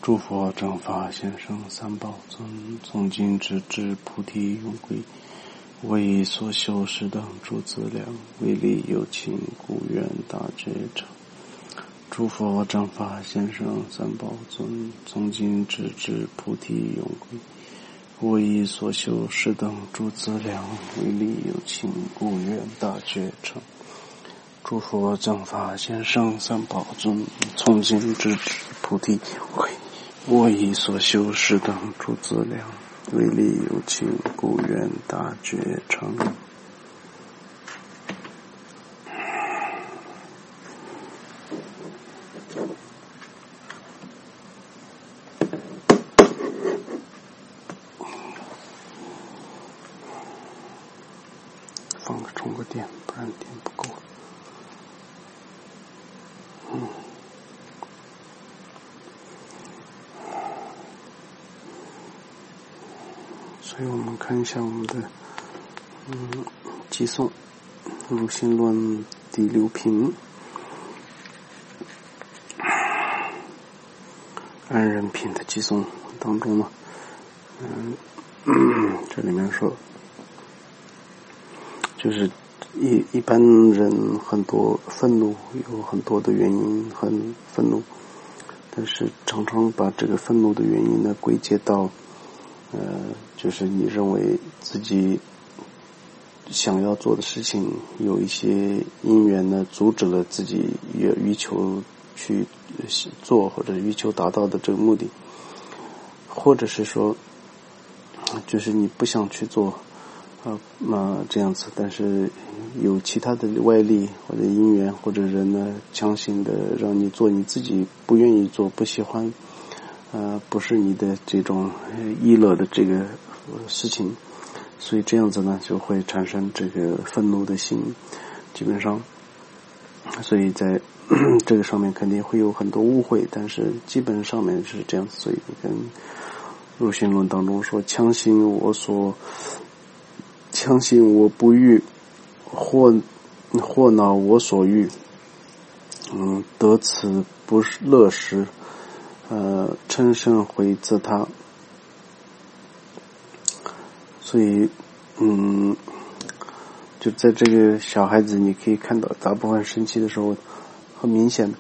诸佛正法贤圣三宝尊，从今直至菩提永归，为所修士等诸资粮，为利有情，故愿大觉成。诸佛正法贤圣三宝尊，从今直至菩提永归，为所修士等诸资粮，为利有情，故愿大觉成。诸佛正法贤圣三宝尊，从今直至菩提永归，为所修士等诸资粮，为利有情，故愿大觉成。充个电，不然电不够。所以我们看一下我们的寄送入心论第6品，安忍品的寄送当中呢，这里面说，就是一般人很多愤怒，有很多的原因很愤怒，但是常常把这个愤怒的原因呢归结到就是你认为自己想要做的事情有一些因缘呢阻止了自己欲求去做或者欲求达到的这个目的，或者是说就是你不想去做这样子，但是有其他的外力或者因缘或者人呢强行的让你做你自己不愿意做不喜欢不是你的这种意乐的这个事情，所以这样子呢就会产生这个愤怒的心，基本上所以在这个上面肯定会有很多误会，但是基本上面是这样子。所以跟入心论当中说，强行我不欲，或恼我所欲，得此不乐时，嗔身回自他。所以就在这个小孩子你可以看到大部分生气的时候很明显的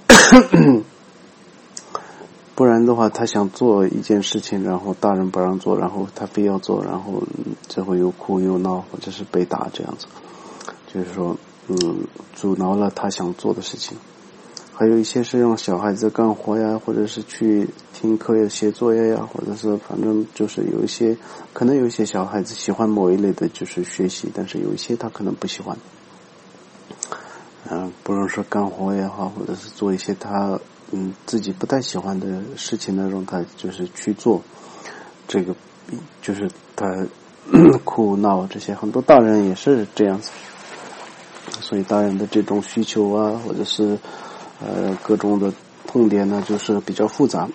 不然的话他想做一件事情，然后大人不让做，然后他非要做，然后就会又哭又闹或者是被打，这样子就是说阻挠了他想做的事情。还有一些是让小孩子干活呀，或者是去听课呀写作业呀，或者是反正就是有一些可能有一些小孩子喜欢某一类的就是学习，但是有一些他可能不喜欢不论是干活也好，或者是做一些他自己不太喜欢的事情呢，让他就是去做，这个就是他哭闹这些，很多大人也是这样子。所以大人的这种需求啊，或者是各种的痛点呢就是比较复杂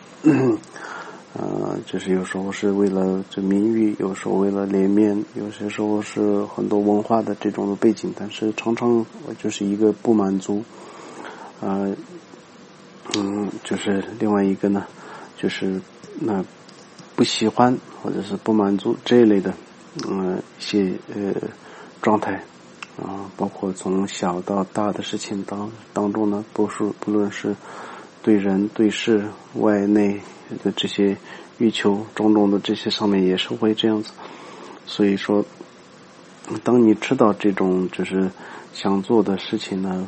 就是有时候是为了这名誉，有时候为了脸面，有些时候是很多文化的这种的背景，但是常常就是一个不满足就是另外一个呢就是不喜欢或者是不满足这一类的一些状态包括从小到大的事情当中呢，不论是对人对事外内的这些欲求种种的这些上面也是会这样子。所以说当你知道这种就是想做的事情呢，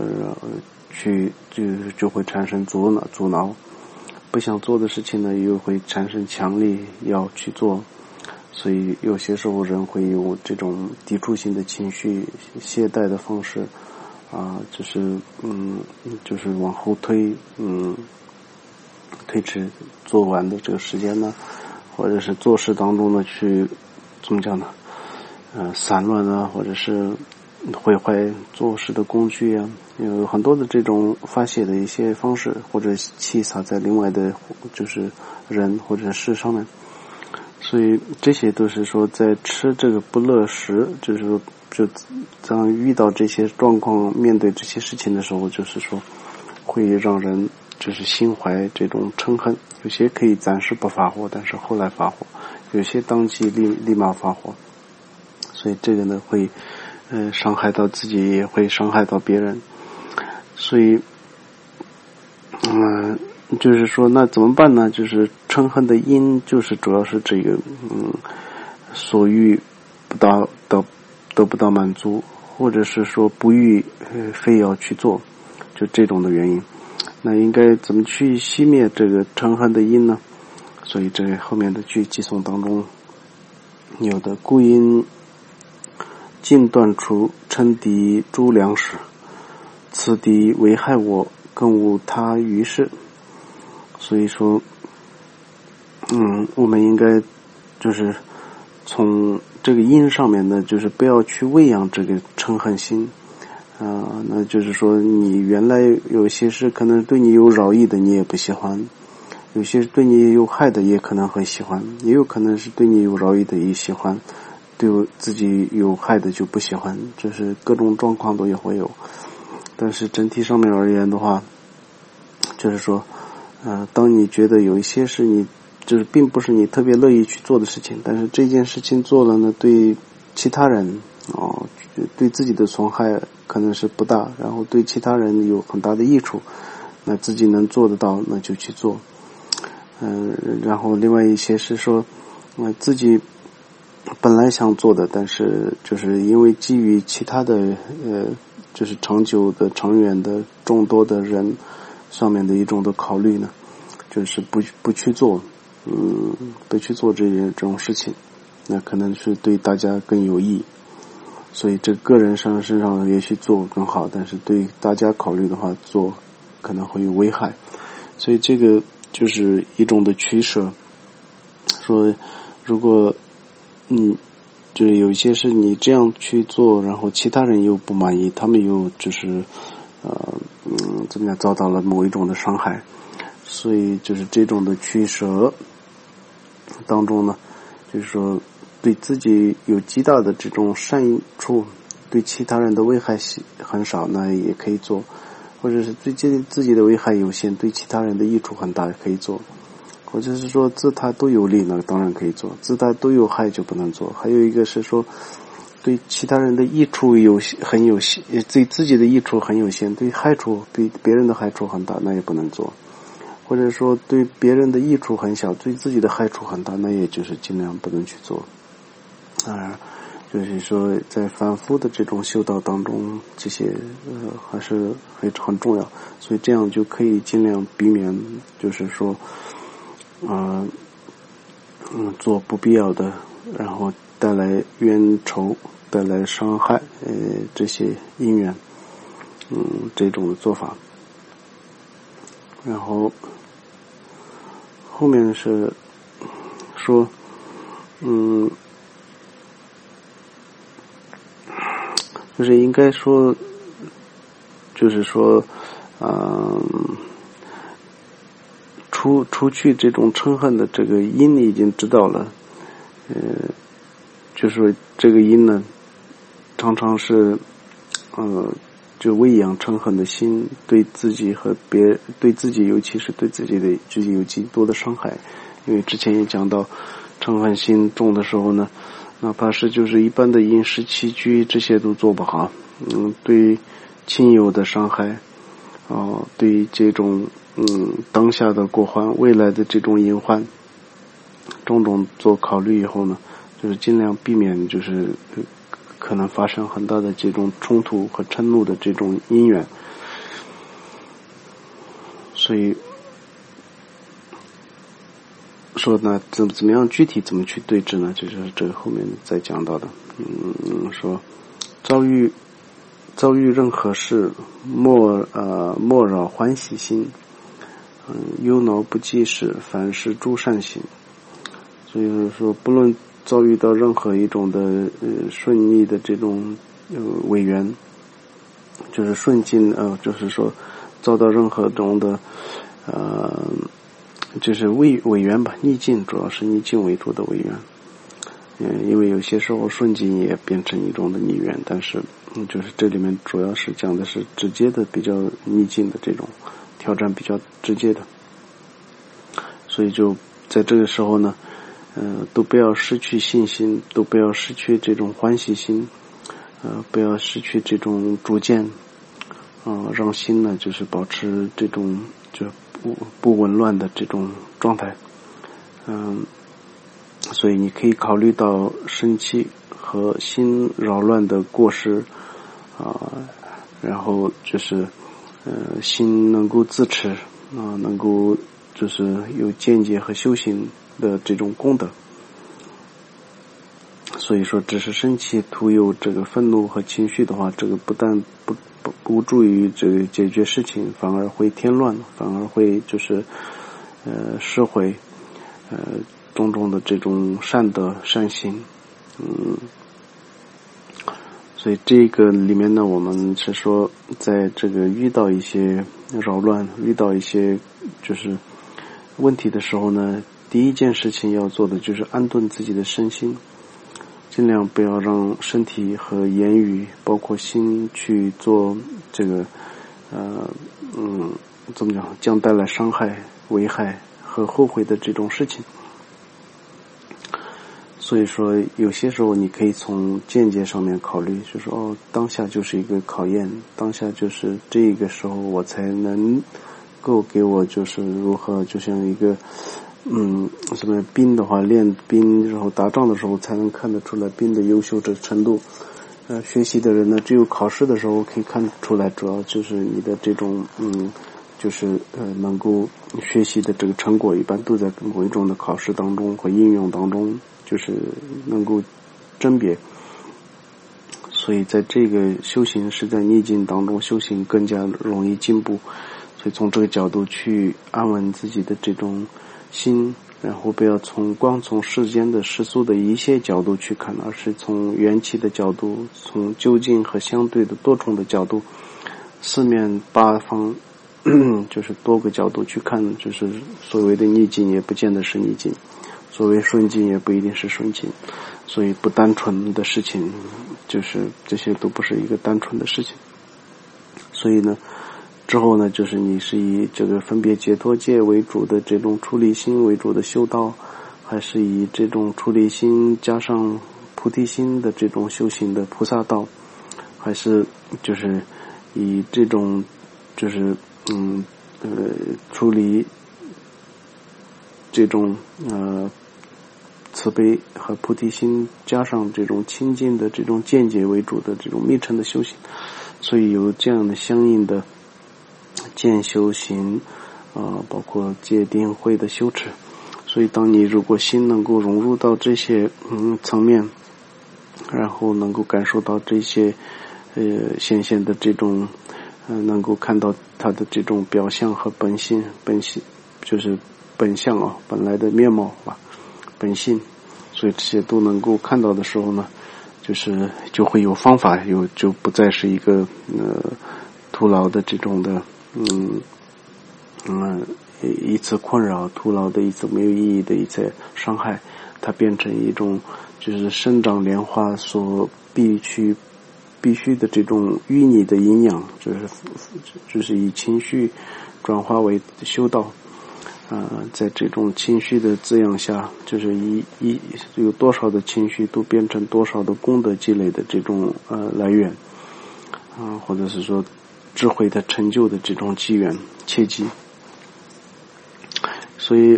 就会产生阻挠，不想做的事情呢又会产生强力要去做。所以有些时候人会有这种抵触性的情绪，懈怠的方式就是往后推迟做完的这个时间呢，或者是做事当中呢去怎么讲呢散乱啊，或者是毁坏做事的工具啊，有很多的这种发泄的一些方式，或者气撒在另外的就是人或者事上面。所以这些都是说在吃这个不乐时，就是说就当遇到这些状况面对这些事情的时候，就是说会让人就是心怀这种嗔恨，有些可以暂时不发火，但是后来发火，有些当即立马发火，所以这个呢会伤害到自己，也会伤害到别人。所以就是说那怎么办呢？就是嗔恨的因就是主要是这个所欲得不到满足，或者是说不欲非要去做，就这种的原因。那应该怎么去熄灭这个嗔恨的因呢？所以这个后面的句偈颂当中有的，故因尽断除嗔敌诸良识，此敌危害我，更无他于事。所以说我们应该就是从这个因上面呢，就是不要去喂养这个嗔恨心那就是说你原来有些是可能对你有饶益的你也不喜欢，有些对你有害的也可能很喜欢，也有可能是对你有饶益的也喜欢，对自己有害的就不喜欢，就是各种状况都也会有。但是整体上面而言的话，就是说当你觉得有一些是你就是并不是你特别乐意去做的事情，但是这件事情做了呢，对其他人对自己的损害可能是不大，然后对其他人有很大的益处，那自己能做得到那就去做。然后另外一些是说自己本来想做的，但是就是因为基于其他的就是长久的长远的众多的人上面的一种的考虑呢，就是不去做不去做这种事情，那可能是对大家更有益。所以这个人身上也许做更好，但是对大家考虑的话做可能会有危害。所以这个就是一种的取舍，说如果就有一些是你这样去做，然后其他人又不满意，他们又就是怎么样遭到了某一种的伤害，所以就是这种的取舍当中呢，就是说对自己有极大的这种善处，对其他人的危害很少，那也可以做，或者是对自己的危害有限，对其他人的益处很大也可以做，或者是说自他都有利，那当然可以做，自他都有害就不能做。还有一个是说对其他人的益处很有限，对自己的益处很有限，对害处对别人的害处很大，那也不能做。或者说对别人的益处很小，对自己的害处很大，那也就是尽量不能去做。就是说在反复的这种修道当中，这些还是很重要，所以这样就可以尽量避免就是说做不必要的，然后带来冤仇，带来伤害这些因缘这种的做法。然后后面是说就是应该说就是说除去这种嗔恨的这个因已经知道了，就是说这个因呢常常是就喂养嗔恨的心，对自己和对自己尤其是对自己有极多的伤害。因为之前也讲到嗔恨心重的时候呢，哪怕是就是一般的饮食起居这些都做不好，对亲友的伤害对这种当下的过患，未来的这种隐患种种做考虑以后呢，就是尽量避免就是可能发生很大的这种冲突和嗔怒的这种因缘。所以说呢怎么样具体怎么去对治呢，就是这个后面再讲到的。说遭遇任何事莫扰欢喜心，忧恼不计事，凡事诸善行。所以说不论遭遇到任何一种的顺利的这种违缘，就是顺境就是说遭到任何种的就是违缘吧，逆境，主要是逆境为主的违缘。因为有些时候顺境也变成一种的逆缘，但是就是这里面主要是讲的是直接的比较逆境的这种挑战比较直接的。所以就在这个时候呢，都不要失去信心，都不要失去这种欢喜心，不要失去这种主见，让心呢就是保持这种就不紊乱的这种状态。所以你可以考虑到生气和心扰乱的过失，然后就是心能够自持，能够就是有见解和修行的这种功德。所以说只是生气徒有这个愤怒和情绪的话，这个不但不助于这个解决事情，反而会添乱，反而会就是失毁种种的这种善德善行。所以这个里面呢，我们是说在这个遇到一些扰乱，遇到一些就是问题的时候呢，第一件事情要做的就是安顿自己的身心，尽量不要让身体和言语包括心去做这个怎么讲，将带来伤害、危害和后悔的这种事情。所以说有些时候你可以从见解上面考虑，就是当下就是一个考验，当下就是这个时候我才能够给我就是如何，就像一个什么兵的话，练兵然后打仗的时候才能看得出来兵的优秀的程度。学习的人呢，只有考试的时候可以看出来，主要就是你的这种就是能够学习的这个成果一般都在某一种的考试当中和应用当中就是能够甄别。所以在这个修行是在逆境当中修行更加容易进步。所以从这个角度去安稳自己的这种心，然后不要光从世间的世俗的一些角度去看，而是从缘起的角度，从究竟和相对的多重的角度，四面八方就是多个角度去看，就是所谓的逆境也不见得是逆境，所谓顺境也不一定是顺境。所以不单纯的事情，就是这些都不是一个单纯的事情。所以呢之后呢，就是你是以这个分别解脱戒为主的这种出离心为主的修道，还是以这种出离心加上菩提心的这种修行的菩萨道，还是就是以这种就是出离这种慈悲和菩提心加上这种清净的这种见解为主的这种密乘的修行。所以有这样的相应的见修行包括戒定慧的修持。所以当你如果心能够融入到这些层面，然后能够感受到这些显现的这种能够看到它的这种表象和本性就是本相本来的面貌吧，本性。所以这些都能够看到的时候呢，就会有方法，就不再是一个徒劳的这种的一次困扰，徒劳的一次没有意义的一次伤害，它变成一种就是生长莲花所必须的这种淤泥的营养，就是以情绪转化为修道。在这种情绪的滋养下，就是有多少的情绪都变成多少的功德积累的这种来源或者是说智慧的成就的这种机缘契机。所以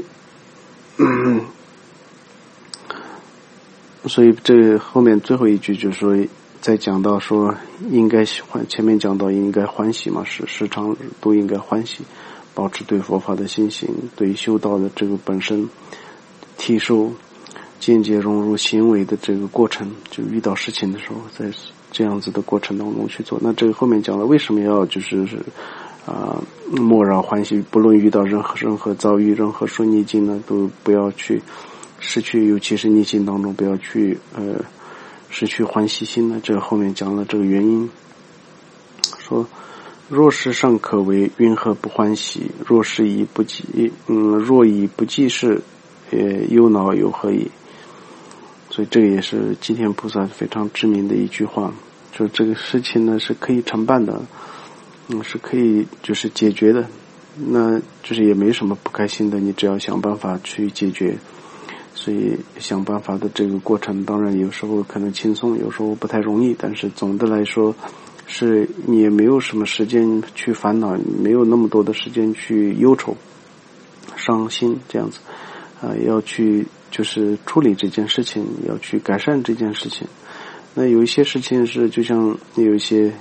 这个后面最后一句就是说，在讲到说应该前面讲到应该欢喜嘛，时常都应该欢喜，保持对佛法的信心，对修道的这个本身体受间接融入行为的这个过程，就遇到事情的时候在这样子的过程当中去做。那这个后面讲了为什么要就是莫扰欢喜，不论遇到任何遭遇任何顺逆境呢，都不要去失去，尤其是逆境当中不要去失去欢喜心呢。这个后面讲了这个原因，说若是尚可为，云何不欢喜？若以不济事，忧恼有何益？所以这个也是吉田菩萨非常知名的一句话，说这个事情呢是可以承办的，是可以就是解决的， 那就是也没什么不开心的，你只要想办法去解决。所以想办法的这个过程，当然有时候可能轻松，有时候不太容易，但是总的来说是你也没有什么时间去烦恼，没有那么多的时间去忧愁伤心这样子要去就是处理这件事情，要去改善这件事情。那有一些事情是就像有一些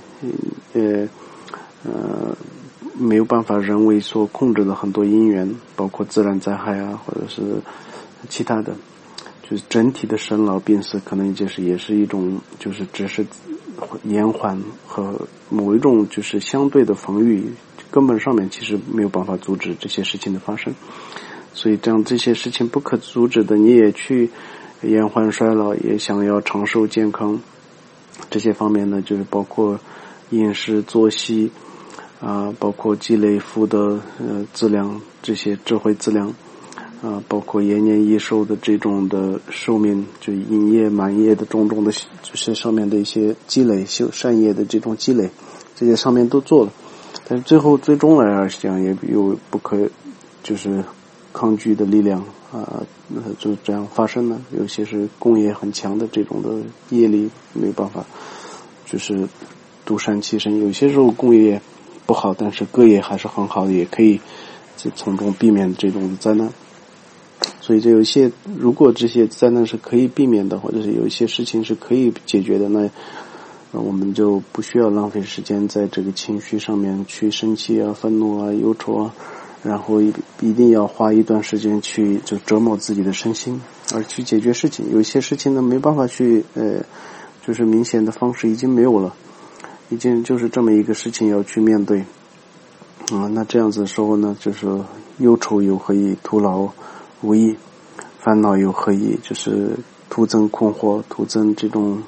没有办法人为所控制的很多因缘，包括自然灾害啊，或者是其他的，就是整体的生老病死可能也是一种就是只是延缓和某一种就是相对的防御，根本上面其实没有办法阻止这些事情的发生。所以这样这些事情不可阻止的，你也去延缓衰老，也想要长寿健康，这些方面呢就是包括饮食作息包括积累福德资粮，这些智慧资粮包括延年益寿的这种的寿命，就引业满业的种种的这些上面的一些积累，修善业的这种积累，这些上面都做了，但是最终来讲也有不可就是抗拒的力量就这样发生了。有些是功业很强的这种的业力没有办法就是独善其身，有些时候功业不好，但是个业还是很好的，也可以从中避免这种灾难。所以这有一些如果这些灾难是可以避免的，或者是有一些事情是可以解决的，那我们就不需要浪费时间在这个情绪上面去生气愤怒忧愁然后一定要花一段时间去就折磨自己的身心，而去解决事情。有一些事情呢没办法去就是明显的方式已经没有了，已经就是这么一个事情要去面对那这样子的时候呢，就是忧愁又何以徒劳无益，烦恼又何以就是徒增困惑，徒增这种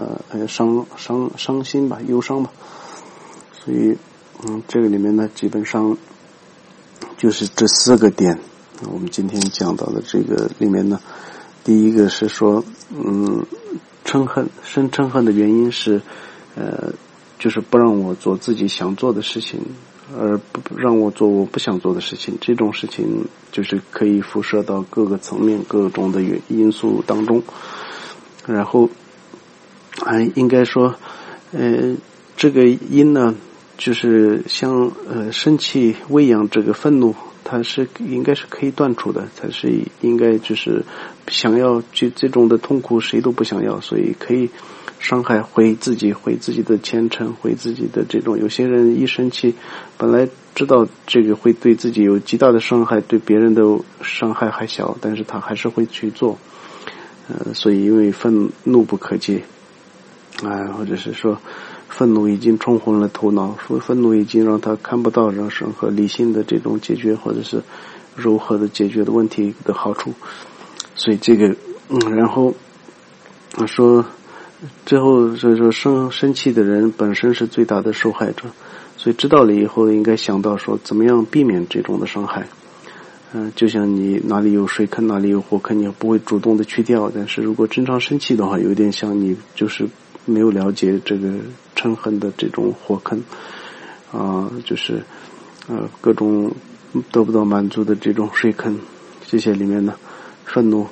伤心吧，忧伤吧。所以这个里面呢基本上就是这4个点我们今天讲到的这个里面呢，第一个是说嗔恨的原因是就是不让我做自己想做的事情，而不让我做我不想做的事情，这种事情就是可以辐射到各个层面各种的因素当中。然后应该说这个因呢就是像生气喂养这个愤怒，它是应该是可以断除的，它是应该就是想要去这种的痛苦谁都不想要，所以可以伤害回自己的前程，回自己的这种，有些人一生气本来知道这个会对自己有极大的伤害，对别人的伤害还小，但是他还是会去做所以因为愤怒不可戒或者是说愤怒已经冲昏了头脑，愤怒已经让他看不到任何理性的这种解决或者是柔和的解决的问题的好处。所以这个然后说最后所以说生气的人本身是最大的受害者，所以知道了以后应该想到说怎么样避免这种的伤害就像你哪里有水坑哪里有火坑，你不会主动的去掉，但是如果经常生气的话，有点像你就是没有了解这个嗔恨的这种火坑就是各种得不到满足的这种水坑，这些里面呢愤怒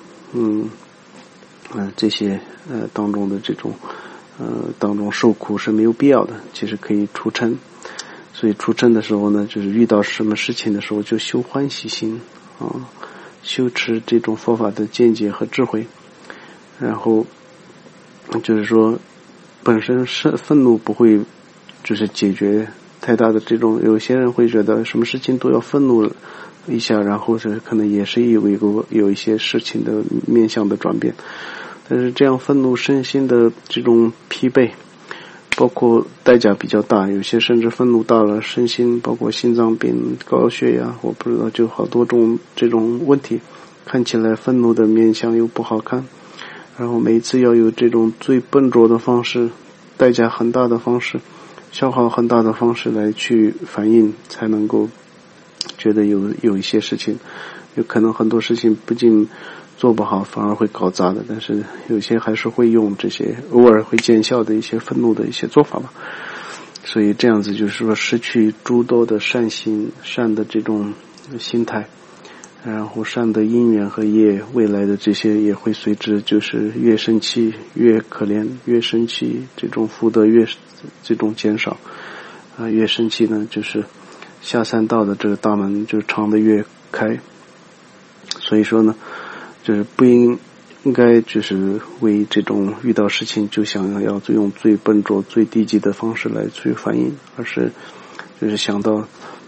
这些当中的这种当中受苦是没有必要的，其实可以除嗔。所以除嗔的时候呢，就是遇到什么事情的时候就修欢喜心修持这种佛法的见解和智慧。然后就是说本身是愤怒不会就是解决太大的这种，有些人会觉得什么事情都要愤怒一下，然后是可能也是有一些事情的面向的转变，但是这样愤怒身心的这种疲惫，包括代价比较大，有些甚至愤怒到了身心，包括心脏病、高血压，我不知道就好多种这种问题，看起来愤怒的面相又不好看，然后每一次要有这种最笨拙的方式，代价很大的方式，消耗很大的方式来去反应，才能够觉得有一些事情，有可能很多事情不仅做不好反而会搞砸的，但是有些还是会用这些偶尔会见效的一些愤怒的一些做法吧。 所以这样子就是说失去诸多的善心、善的这种心态，然后善的因缘和业，未来的这些也会随之就是越生气越可怜，越生气这种福德越这种减少，越生气呢就是下三道的这个大门就敞得越开。所以说呢，就是不应该就是为这种遇到事情就想要用最笨拙最低级的方式来去反应，而是就是想到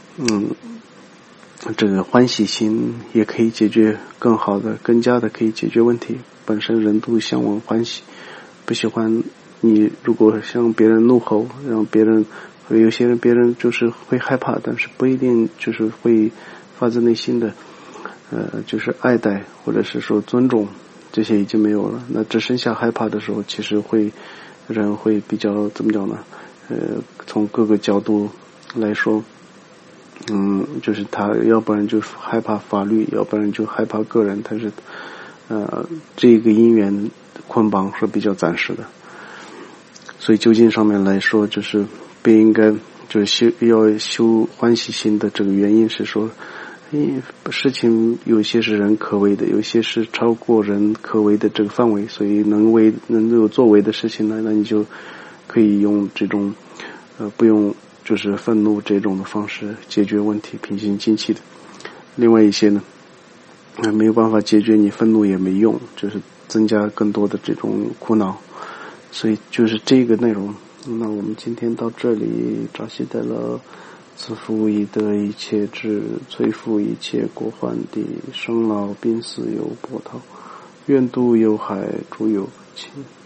这个欢喜心也可以解决更好的更加的可以解决问题。本身人都向往欢喜，不喜欢你如果向别人怒吼，让别人有些人别人就是会害怕，但是不一定就是会发自内心的就是爱戴或者是说尊重，这些已经没有了。那只剩下害怕的时候，其实人会比较怎么讲呢？从各个角度来说，就是他要不然就害怕法律，要不然就害怕个人，但是这个因缘捆绑是比较暂时的。所以究竟上面来说，就是不应该就是要修欢喜心的这个原因是说，事情有些是人可为的，有些是超过人可为的这个范围，所以能有作为的事情呢，那你就可以用这种不用就是愤怒这种的方式解决问题，平心静气的。另外一些呢，没有办法解决，你愤怒也没用，就是增加更多的这种苦恼。所以就是这个内容。那我们今天到这里，扎西德勒自负以得一切智，摧伏一切过患地，生老病死有波涛，愿度有海诸有情。